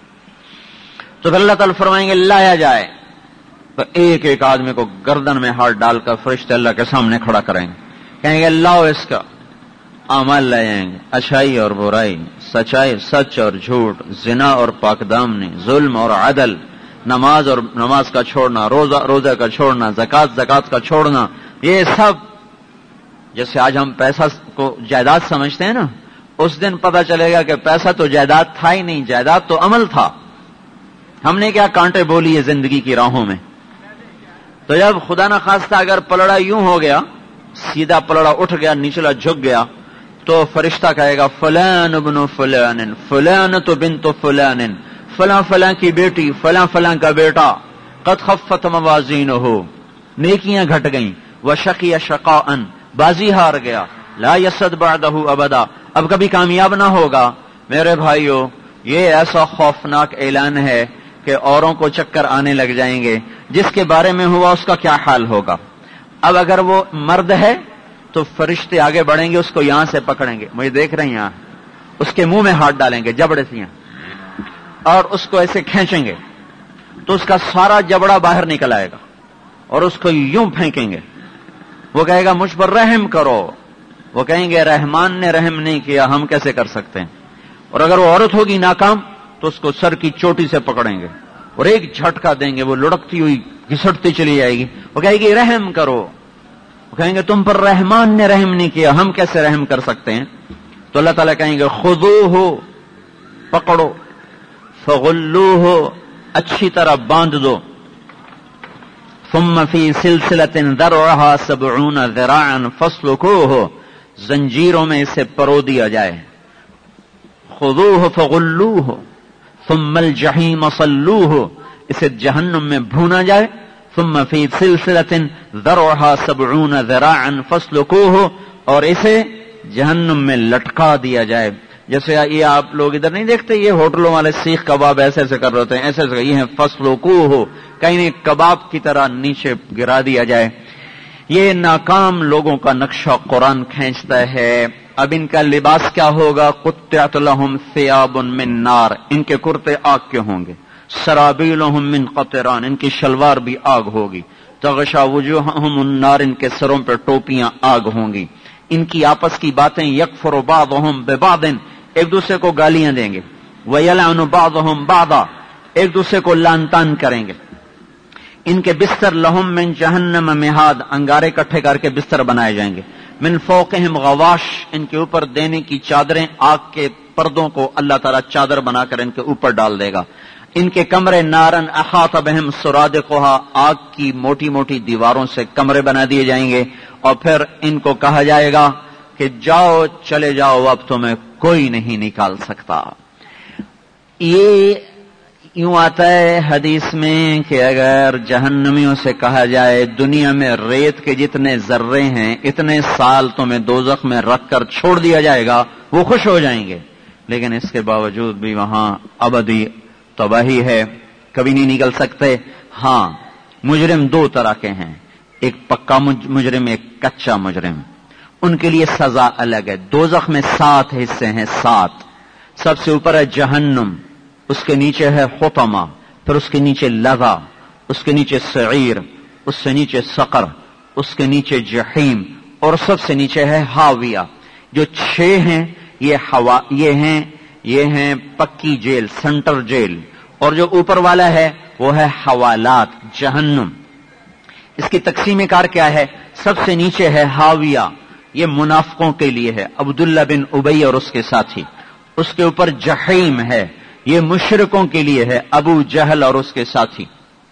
تو پھر اللہ تعالیٰ فرمائیں گے لایا جائے، تو ایک ایک آدمی کو گردن میں ہاتھ ڈال کر فرشتے اللہ کے سامنے کھڑا کریں گے، کہیں گے لاؤ اس کا اعمال لے جائیں گے، اچھائی اور برائی، سچائی سچ اور جھوٹ، زنا اور پاک دامنی، ظلم اور عدل، نماز اور نماز کا چھوڑنا، روزہ روزہ کا چھوڑنا، زکات زکات کا چھوڑنا. یہ سب جیسے آج ہم پیسہ کو جائیداد سمجھتے ہیں نا، اس دن پتہ چلے گا کہ پیسہ تو جائیداد تھا ہی نہیں، جائیداد تو عمل تھا. ہم نے کیا کانٹے بولی ہے زندگی کی راہوں میں. تو جب خدا نہ خواستہ اگر پلڑا یوں ہو گیا، سیدھا پلڑا اٹھ گیا، نچلا جھک گیا، تو فرشتہ کہے گا فلان ابن فلان فلان تو بنت فلان، فلاں فلاں کی بیٹی، فلاں فلاں کا بیٹا، قد خفت موازینہ، نیکیاں گھٹ گئیں، وشقی شقاء، بازی ہار گیا، لا یسد بعدہ ابدا، اب کبھی کامیاب نہ ہوگا۔ میرے بھائیو، یہ ایسا خوفناک اعلان ہے کہ اوروں کو چکر آنے لگ جائیں گے۔ جس کے بارے میں ہوا اس کا کیا حال ہوگا؟ اب اگر وہ مرد ہے تو فرشتے آگے بڑھیں گے، اس کو یہاں سے پکڑیں گے، مجھے دیکھ رہے ہیں یہاں، اس کے منہ میں ہاتھ ڈالیں گے جبڑے سے یہاں، اور اس کو ایسے کھینچیں گے تو اس کا سارا جبڑا باہر نکل آئے گا، اور اس کو یوں پھینکیں گے۔ وہ کہے گا مجھ پر رحم کرو، وہ کہیں گے رحمان نے رحم نہیں کیا، ہم کیسے کر سکتے ہیں؟ اور اگر وہ عورت ہوگی ناکام تو اس کو سر کی چوٹی سے پکڑیں گے اور ایک جھٹکا دیں گے، وہ لڑکتی ہوئی گھسٹتی چلی جائے گی، وہ کہے گی رحم کرو، وہ کہیں گے تم پر رحمان نے رحم نہیں کیا، ہم کیسے رحم کر سکتے ہیں؟ تو اللہ تعالیٰ کہیں گے خذوہ، پکڑو، فغلوہ، اچھی طرح باندھ دو، ثم فی سلسلۃ ذرعها سبعون ذراعا فاسلکوہ، زنجیروں میں اسے پرو دیا جائے، خذوہ فغلوہ ثم الجحیم صلوہ، اسے جہنم میں بھونا جائے، ثم فی سلسلۃ ذرعها سبعون ذراعا فاسلکوہ، اور اسے جہنم میں لٹکا دیا جائے۔ جیسے یہ آپ لوگ ادھر نہیں دیکھتے، یہ ہوٹلوں والے سیخ کباب ایسے ایسے کر رہے ہوتے ہیں، ایسے ایسے، یہ ہیں فاسلکوہ، کہیں نہیں کباب کی طرح نیچے گرا دیا جائے۔ یہ ناکام لوگوں کا نقشہ قرآن کھینچتا ہے۔ اب ان کا لباس کیا ہوگا؟ قطعت لہم ثیاب من نار، ان کے کرتے آگ کے ہوں گے، سرابیلہم من قطران، ان کی شلوار بھی آگ ہوگی، تغشا وجوہہم النار، ان کے سروں پہ ٹوپیاں آگ ہوں گی، ان کی آپس کی باتیں یکفر بعضہم ببعض، ایک دوسرے کو گالیاں دیں گے، ویلعن بعضہم بعضا، ایک دوسرے کو لعن طعن کریں گے۔ ان کے بستر لہم من جہنم مہاد، انگارے اکٹھے کر کے بستر بنائے جائیں گے، من فوقہم غواش، ان کے اوپر دینے کی چادریں، آگ کے پردوں کو اللہ تعالیٰ چادر بنا کر ان کے اوپر ڈال دے گا۔ ان کے کمرے نارن احاط بہم سرادقها، آگ کی موٹی موٹی دیواروں سے کمرے بنا دیے جائیں گے، اور پھر ان کو کہا جائے گا کہ جاؤ چلے جاؤ، اب تمہیں کوئی نہیں نکال سکتا۔ یہ یوں آتا ہے حدیث میں کہ اگر جہنمیوں سے کہا جائے دنیا میں ریت کے جتنے ذرے ہیں اتنے سال تمہیں دوزخ میں رکھ کر چھوڑ دیا جائے گا، وہ خوش ہو جائیں گے، لیکن اس کے باوجود بھی وہاں ابدی تباہی ہے، کبھی نہیں نکل سکتے۔ ہاں، مجرم دو طرح کے ہیں، ایک پکا مجرم، ایک کچا مجرم، ان کے لیے سزا الگ ہے۔ دوزخ میں سات حصے ہیں، سات۔ سب سے اوپر ہے جہنم، اس کے نیچے ہے حطمہ، پھر اس کے نیچے لظا، اس کے نیچے سعیر، اس سے نیچے سقر، اس کے نیچے جحیم، اور سب سے نیچے ہے ہاویہ۔ جو چھ ہیں یہ ہوا یہ ہیں یہ ہیں پکی جیل، سینٹر جیل، اور جو اوپر والا ہے وہ ہے حوالات، جہنم۔ اس کی تقسیم کار کیا ہے؟ سب سے نیچے ہے ہاویہ، یہ منافقوں کے لیے ہے، عبداللہ بن ابی اور اس کے ساتھی۔ اس کے اوپر جحیم ہے، یہ مشرکوں کے لیے ہے، ابو جہل اور اس کے ساتھی۔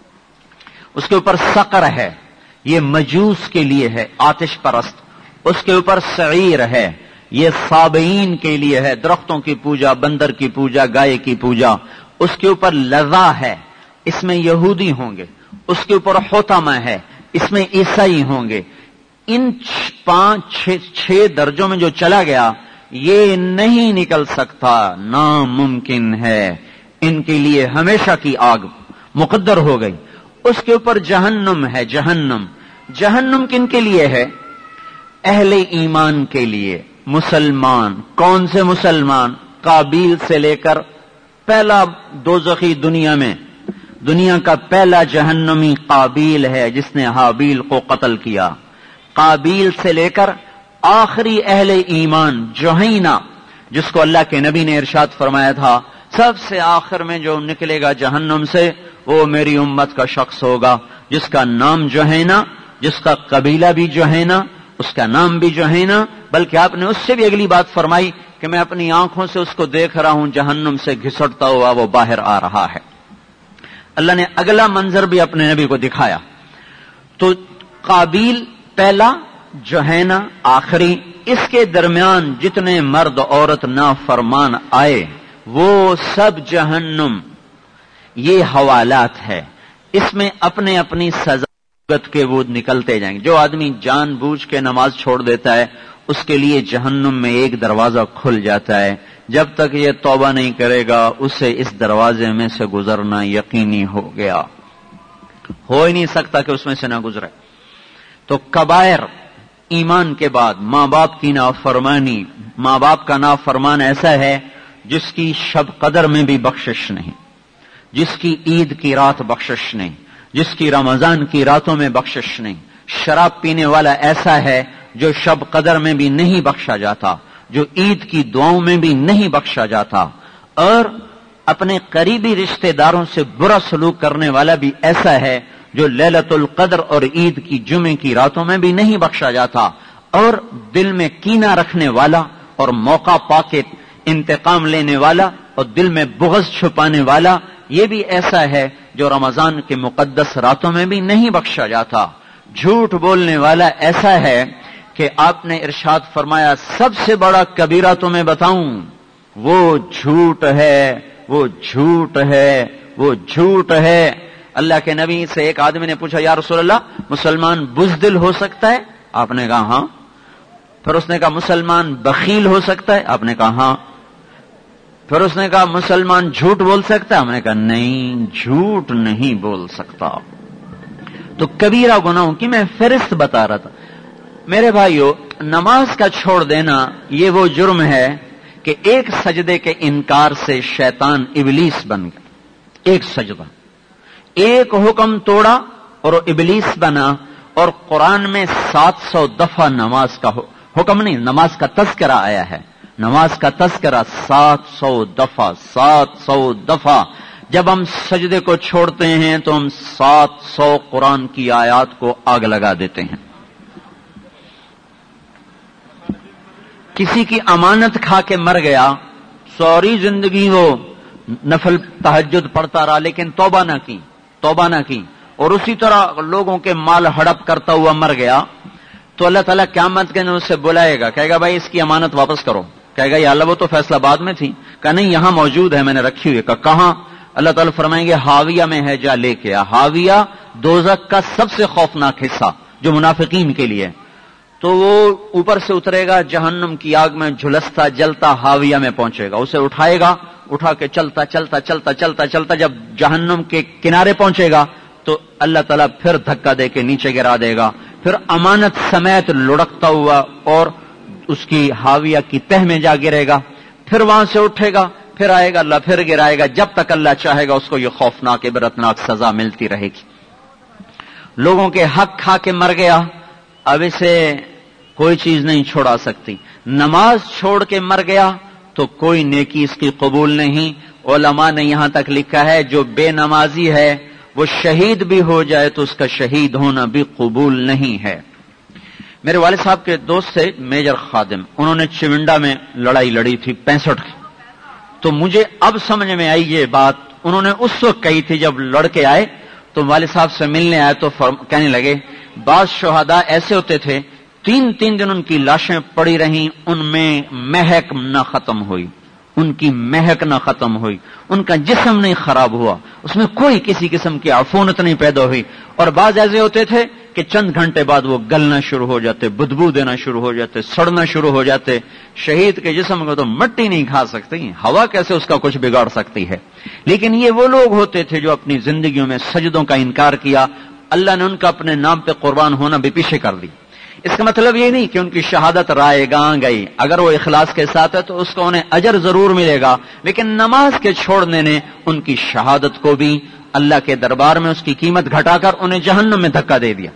اس کے اوپر سقر ہے، یہ مجوس کے لیے ہے، آتش پرست۔ اس کے اوپر سعیر ہے، یہ صابئین کے لیے ہے، درختوں کی پوجا، بندر کی پوجا، گائے کی پوجا۔ اس کے اوپر لظا ہے، اس میں یہودی ہوں گے۔ اس کے اوپر حطمہ ہے، اس میں عیسائی ہوں گے۔ ان پانچ چھ چھ درجوں میں جو چلا گیا یہ نہیں نکل سکتا، ناممکن ہے، ان کے لیے ہمیشہ کی آگ مقدر ہو گئی۔ اس کے اوپر جہنم ہے، جہنم جہنم کن کے لیے ہے؟ اہل ایمان کے لیے، مسلمان۔ کون سے مسلمان؟ قابیل سے لے کر پہلا دوزخی دنیا میں، دنیا کا پہلا جہنمی قابیل ہے جس نے حابیل کو قتل کیا۔ قابیل سے لے کر آخری اہل ایمان جوہینہ، جس کو اللہ کے نبی نے ارشاد فرمایا تھا سب سے آخر میں جو نکلے گا جہنم سے وہ میری امت کا شخص ہوگا، جس کا نام جوہینہ، جس کا قبیلہ بھی جوہینہ، اس کا نام بھی جوہینہ، بلکہ آپ نے اس سے بھی اگلی بات فرمائی کہ میں اپنی آنکھوں سے اس کو دیکھ رہا ہوں جہنم سے گھسٹتا ہوا وہ باہر آ رہا ہے۔ اللہ نے اگلا منظر بھی اپنے نبی کو دکھایا۔ تو قابیل پہلا، جوہینہ آخری، اس کے درمیان جتنے مرد عورت نافرمان آئے وہ سب جہنم۔ یہ حوالات ہے، اس میں اپنے اپنی سزا کے وہ نکلتے جائیں گے. جو آدمی جان بوجھ کے نماز چھوڑ دیتا ہے اس کے لیے جہنم میں ایک دروازہ کھل جاتا ہے. جب تک یہ توبہ نہیں کرے گا اسے اس دروازے میں سے گزرنا یقینی ہو گیا. ہو ہی نہیں سکتا کہ اس میں سے نہ گزرے. تو کبائر ایمان کے بعد ماں باپ کی نافرمانی. ماں باپ کا نافرمان ایسا ہے جس کی شب قدر میں بھی بخشش نہیں، جس کی عید کی رات بخشش نہیں، جس کی رمضان کی راتوں میں بخشش نہیں. شراب پینے والا ایسا ہے جو شب قدر میں بھی نہیں بخشا جاتا، جو عید کی دعاؤں میں بھی نہیں بخشا جاتا. اور اپنے قریبی رشتہ داروں سے برا سلوک کرنے والا بھی ایسا ہے جو لیلۃ القدر اور عید کی جمعے کی راتوں میں بھی نہیں بخشا جاتا. اور دل میں کینہ رکھنے والا اور موقع پا کے انتقام لینے والا اور دل میں بغض چھپانے والا یہ بھی ایسا ہے جو رمضان کے مقدس راتوں میں بھی نہیں بخشا جاتا. جھوٹ بولنے والا ایسا ہے کہ آپ نے ارشاد فرمایا سب سے بڑا کبیرہ تمہیں بتاؤں، وہ جھوٹ ہے، وہ جھوٹ ہے، وہ جھوٹ ہے. اللہ کے نبی سے ایک آدمی نے پوچھا یا رسول اللہ مسلمان بزدل ہو سکتا ہے؟ آپ نے کہا ہاں. پھر اس نے کہا مسلمان بخیل ہو سکتا ہے؟ آپ نے کہا ہاں. پھر اس نے کہا مسلمان جھوٹ بول سکتا ہے؟ ہم نے کہا نہیں، جھوٹ نہیں بول سکتا. تو کبیرہ گناہوں کی میں فہرست بتا رہا تھا. میرے بھائیو، نماز کا چھوڑ دینا یہ وہ جرم ہے کہ ایک سجدے کے انکار سے شیطان ابلیس بن گیا. ایک سجدہ، ایک حکم توڑا اور ابلیس بنا. اور قرآن میں سات سو دفعہ نماز کا حکم نہیں، نماز کا تذکرہ آیا ہے. نماز کا تذکرہ سات سو دفعہ، سات سو دفعہ. جب ہم سجدے کو چھوڑتے ہیں تو ہم سات سو قرآن کی آیات کو آگ لگا دیتے ہیں. کسی کی امانت کھا کے مر گیا، سوری زندگی وہ نفل تہجد پڑھتا رہا لیکن توبہ نہ کی، توبہ نہ کی، اور اسی طرح لوگوں کے مال ہڑپ کرتا ہوا مر گیا، تو اللہ تعالیٰ قیامت کے دن اسے بلائے گا، کہے گا بھائی اس کی امانت واپس کرو. کہے گا یا اللہ وہ تو فیصلہ بعد میں تھی. کہا نہیں یہاں موجود ہے، میں نے رکھی ہوئی. کہا کہاں؟ اللہ تعالیٰ فرمائیں گے ہاویہ میں ہے، جا لے کے آ. ہاویہ دوزخ کا سب سے خوفناک حصہ جو منافقین کے لیے. تو وہ اوپر سے اترے گا، جہنم کی آگ میں جھلستا جلتا ہاویہ میں پہنچے گا. اسے اٹھائے گا، اٹھا کے چلتا چلتا چلتا چلتا چلتا جب جہنم کے کنارے پہنچے گا تو اللہ تعالیٰ پھر دھکا دے کے نیچے گرا دے گا. پھر امانت سمیت لڑکتا ہوا اور اس کی ہاویہ کی تہ میں جا گرے گا. پھر وہاں سے اٹھے گا، پھر آئے گا اللہ، پھر گرائے گا، جب تک اللہ چاہے گا اس کو یہ خوفناک عبرتناک سزا ملتی رہے گی. لوگوں کے حق کھا کے مر گیا، اب اسے کوئی چیز نہیں چھوڑا سکتی. نماز چھوڑ کے مر گیا تو کوئی نیکی اس کی قبول نہیں. علماء نے یہاں تک لکھا ہے جو بے نمازی ہے وہ شہید بھی ہو جائے تو اس کا شہید ہونا بھی قبول نہیں ہے. میرے والد صاحب کے دوست سے میجر خادم، انہوں نے چونڈا میں لڑائی لڑی تھی پینسٹھ کی. تو مجھے اب سمجھ میں آئی یہ بات، انہوں نے اس وقت کہی تھی جب لڑکے آئے تو والد صاحب سے ملنے آئے تو کہنے لگے بعض شہداء ایسے ہوتے تھے تین تین دن ان کی لاشیں پڑی رہیں، ان میں مہک نہ ختم ہوئی، ان کی مہک نہ ختم ہوئی، ان کا جسم نہیں خراب ہوا، اس میں کوئی کسی قسم کی عفونت نہیں پیدا ہوئی. اور بعض ایسے ہوتے تھے کہ چند گھنٹے بعد وہ گلنا شروع ہو جاتے، بدبو دینا شروع ہو جاتے، سڑنا شروع ہو جاتے. شہید کے جسم کو تو مٹی نہیں کھا سکتی، ہوا کیسے اس کا کچھ بگاڑ سکتی ہے. لیکن یہ وہ لوگ ہوتے تھے جو اپنی زندگیوں میں سجدوں کا انکار کیا، اللہ نے ان کا اپنے نام پہ قربان ہونا بھی پیچھے کر دی. اس کا مطلب یہ نہیں کہ ان کی شہادت رائے گاں گئی، اگر وہ اخلاص کے ساتھ ہے تو اس کو انہیں اجر ضرور ملے گا، لیکن نماز کے چھوڑنے نے ان کی شہادت کو بھی اللہ کے دربار میں اس کی قیمت گھٹا کر انہیں جہنم میں دھکا دے دیا.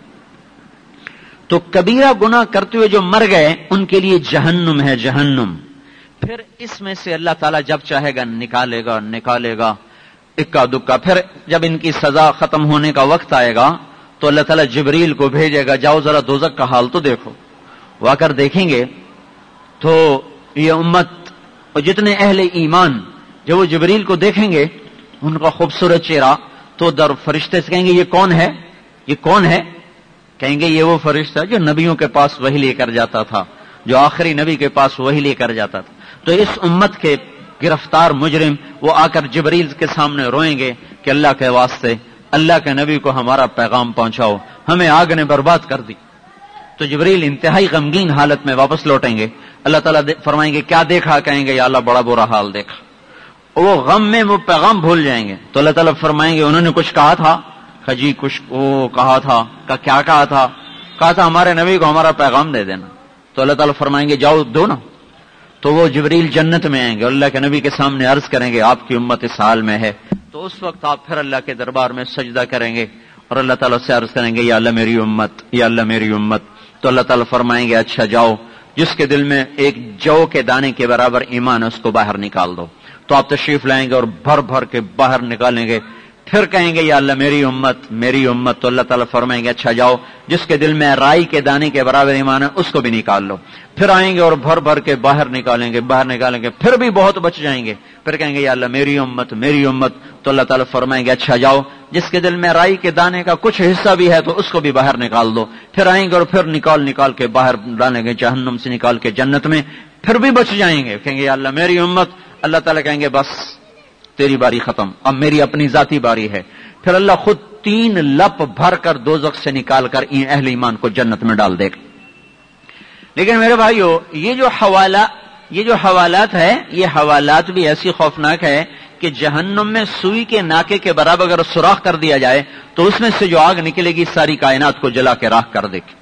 تو کبیرہ گناہ کرتے ہوئے جو مر گئے ان کے لیے جہنم ہے، جہنم. پھر اس میں سے اللہ تعالیٰ جب چاہے گا نکالے گا نکالے گا اکا دکا. پھر جب ان کی سزا ختم ہونے کا وقت آئے گا تو اللہ تعالیٰ جبریل کو بھیجے گا، جاؤ ذرا دوزخ کا حال تو دیکھو. وہ آ کر دیکھیں گے تو یہ امت اور جتنے اہل ایمان جب وہ جبریل کو دیکھیں گے ان کا خوبصورت چہرہ تو در فرشتے سے کہیں گے یہ کون ہے، یہ کون ہے؟ کہیں گے یہ وہ فرشتہ جو نبیوں کے پاس وحی لے کر جاتا تھا، جو آخری نبی کے پاس وحی لے کر جاتا تھا. تو اس امت کے گرفتار مجرم وہ آ کر جبریل کے سامنے روئیں گے کہ اللہ کے واسطے اللہ کے نبی کو ہمارا پیغام پہنچاؤ، ہمیں آگ نے برباد کر دی. تو جبریل انتہائی غمگین حالت میں واپس لوٹیں گے. اللہ تعالیٰ فرمائیں گے کیا دیکھا؟ کہیں گے یا اللہ بڑا برا حال دیکھا. وہ غم میں وہ پیغام بھول جائیں گے. تو اللہ تعالیٰ فرمائیں گے انہوں نے کچھ کہا تھا؟ جی کچھ وہ کہا تھا. کیا کہا تھا؟ کہا تھا ہمارے نبی کو ہمارا پیغام دے دینا. تو اللہ تعالیٰ فرمائیں گے جاؤ دو نا. تو وہ جبریل جنت میں آئیں گے اور اللہ کے نبی کے سامنے عرض کریں گے آپ کی امت اس حال میں ہے. تو اس وقت آپ پھر اللہ کے دربار میں سجدہ کریں گے اور اللہ تعالیٰ سے عرض کریں گے یا اللہ میری امت، یا اللہ میری امت. تو اللہ تعالیٰ فرمائیں گے اچھا جاؤ، جس کے دل میں ایک جو کے دانے کے برابر ایمان ہے اس کو باہر نکال دو. تو آپ تشریف لائیں گے اور بھر بھر کے باہر نکالیں گے. پھر کہیں گے یا اللہ میری امت، میری امت. تو اللہ تعالیٰ فرمائیں گے اچھا جاؤ، جس کے دل میں رائی کے دانے کے برابر ایمان ہے اس کو بھی نکال لو. پھر آئیں گے اور بھر بھر کے باہر نکالیں گے، باہر نکالیں گے. پھر بھی بہت بچ جائیں گے. پھر کہیں گے یا اللہ میری امت، میری امت. تو اللہ تعالیٰ فرمائیں گے اچھا جاؤ، جس کے دل میں رائی کے دانے کا کچھ حصہ بھی ہے تو اس کو بھی باہر نکال دو. پھر آئیں گے اور پھر نکال نکال کے باہر ڈالیں گے، جہنم سے نکال کے جنت میں. پھر بھی بچ جائیں گے. کہیں گے یا اللہ میری امت. اللہ تعالیٰ کہیں گے بس تیری باری ختم، اب میری اپنی ذاتی باری ہے. پھر اللہ خود تین لپ بھر کر دوزخ سے نکال کر اہل ایمان کو جنت میں ڈال دے گا. لیکن میرے بھائیو یہ جو حوالہ یہ جو حوالات ہے، یہ حوالات بھی ایسی خوفناک ہے کہ جہنم میں سوئی کے ناکے کے برابر اگر سوراخ کر دیا جائے تو اس میں سے جو آگ نکلے گی ساری کائنات کو جلا کے راکھ کر دے گی.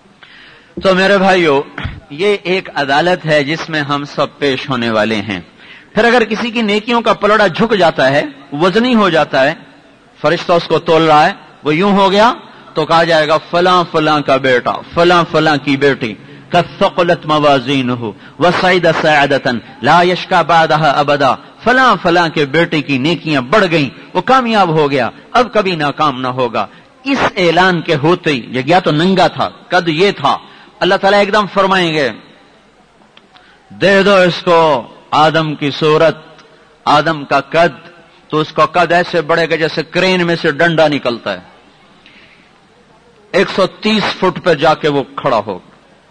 تو میرے بھائیو یہ ایک عدالت ہے جس میں ہم سب پیش ہونے والے ہیں. پھر اگر کسی کی نیکیوں کا پلڑا جھک جاتا ہے، وزنی ہو جاتا ہے، فرشتہ اس کو تول رہا ہے، وہ یوں ہو گیا تو کہا جائے گا فلاں فلاں کا بیٹا، فلاں فلاں کی بیٹی قد ثقلت موازینہ وصعد سعادۃ لا یشکا بعدها ابدا، فلاں فلاں کے بیٹے کی نیکیاں بڑھ گئیں، وہ کامیاب ہو گیا، اب کبھی ناکام نہ ہوگا. اس اعلان کے ہوتے ہی یہ گیا تو ننگا تھا، قد یہ تھا. اللہ تعالیٰ ایک دم فرمائیں گے دے دو اس کو آدم کی صورت، آدم کا قد. تو اس کا قد ایسے بڑھے گا جیسے کرین میں سے ڈنڈا نکلتا ہے، ایک سو تیس فٹ پہ جا کے وہ کھڑا ہوگا.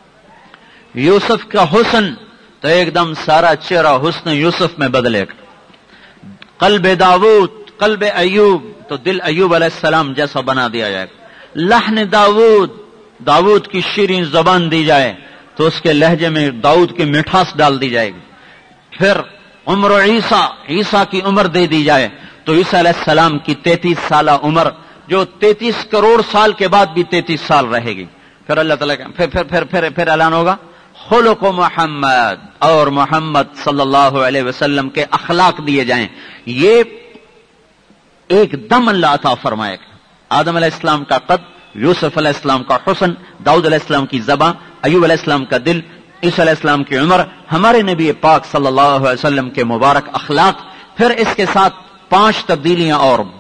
یوسف کا حسن تو ایک دم سارا چہرہ حسن یوسف میں بدلے گا. قلب داؤد، قلب ایوب تو دل ایوب علیہ السلام جیسا بنا دیا جائے گا. لحن داؤد، داؤد کی شیریں زبان دی جائے تو اس کے لہجے میں داؤد کی مٹھاس ڈال دی جائے گی. پھر عمر عیسیٰ، عیسیٰ کی عمر دے دی جائے تو عیسیٰ علیہ السلام کی تینتیس سالہ عمر جو تینتیس کروڑ سال کے بعد بھی تینتیس سال رہے گی. پھر اللہ تعالیٰ کا پھر پھر پھر پھر, پھر اعلان ہوگا خلق محمد، اور محمد صلی اللہ علیہ وسلم کے اخلاق دیے جائیں. یہ ایک دم اللہ عطا فرمائے گا. آدم علیہ السلام کا قد، یوسف علیہ السلام کا حسن، داؤد علیہ السلام کی زبان، ایوب علیہ السلام کا دل، عیسیٰ علیہ السلام کی عمر، ہمارے نبی پاک صلی اللہ علیہ وسلم کے مبارک اخلاق. پھر اس کے ساتھ پانچ تبدیلیاں اور